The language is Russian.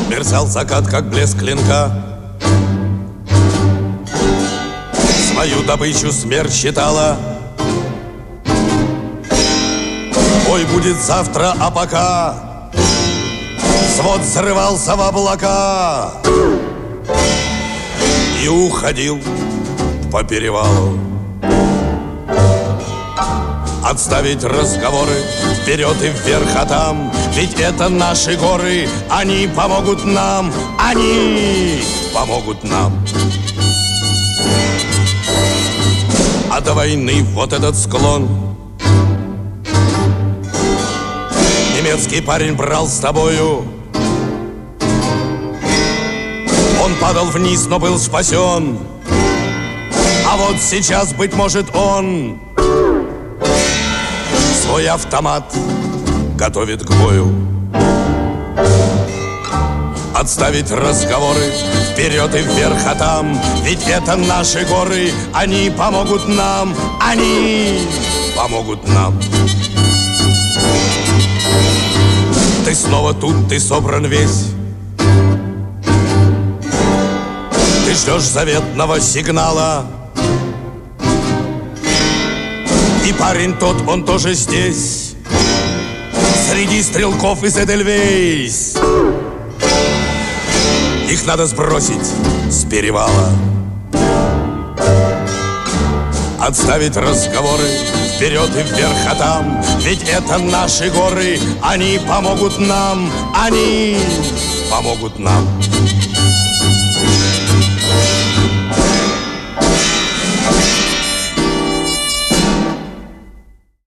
Мерцал закат, как блеск клинка. Свою добычу смерть считала. Бой будет завтра, а пока свод срывался в облака и уходил по перевалу. Отставить разговоры вперед и вверх, а там ведь это наши горы. Они помогут нам, они помогут нам. А до войны вот этот склон немецкий парень брал с тобою. Он падал вниз, но был спасен. А вот сейчас, быть может, он свой автомат готовит к бою. Отставить разговоры вперед и вверх, а там ведь это наши горы. Они помогут нам, они помогут нам. Ты снова тут, ты собран весь. Ты ждешь заветного сигнала. И парень тот, он тоже здесь, среди стрелков из Эдельвейс. Их надо сбросить с перевала. Отставить разговоры вперед и вверх, а там ведь это наши горы. Они помогут нам, они помогут нам.